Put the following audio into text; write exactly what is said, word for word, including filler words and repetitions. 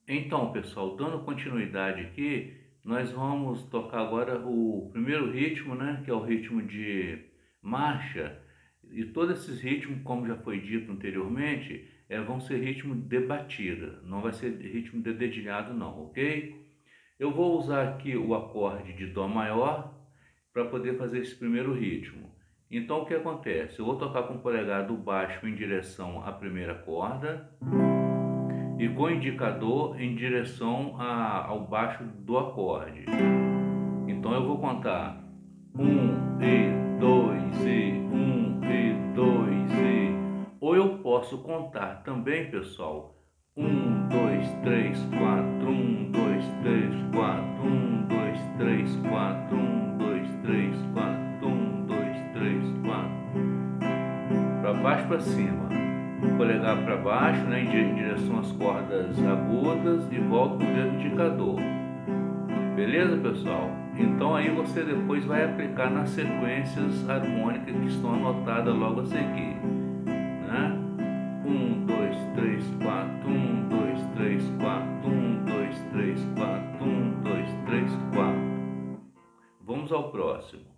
Então, pessoal, dando continuidade aqui, nós vamos tocar agora o primeiro ritmo, né, que é o ritmo de marcha. E todos esses ritmos, como já foi dito anteriormente, eh, vão ser ritmo de batida, não vai ser ritmo de dedilhado não, ok? Eu vou usar aqui o acorde de dó maior para poder fazer esse primeiro ritmo. Então o que acontece? Eu vou tocar com o polegar do baixo em direção à primeira corda e com o indicador em direção a, ao baixo do acorde. Então eu vou contar um e dois e um e dois e. Ou eu posso contar também, pessoal, um, dois, três, quatro, um, dois, três, quatro, um, dois, três, quatro, um, dois, três, quatro, um, dois, três, quatro. Para baixo, para cima. Polegar para baixo, né, em direção às cordas agudas e volto com o dedo indicador. Beleza, pessoal? Então aí você depois vai aplicar nas sequências harmônicas que estão anotadas logo a seguir, né? Um, dois, três, quatro, um, dois, três, quatro, um, dois, três, quatro, um, dois, três, quatro. Vamos ao próximo.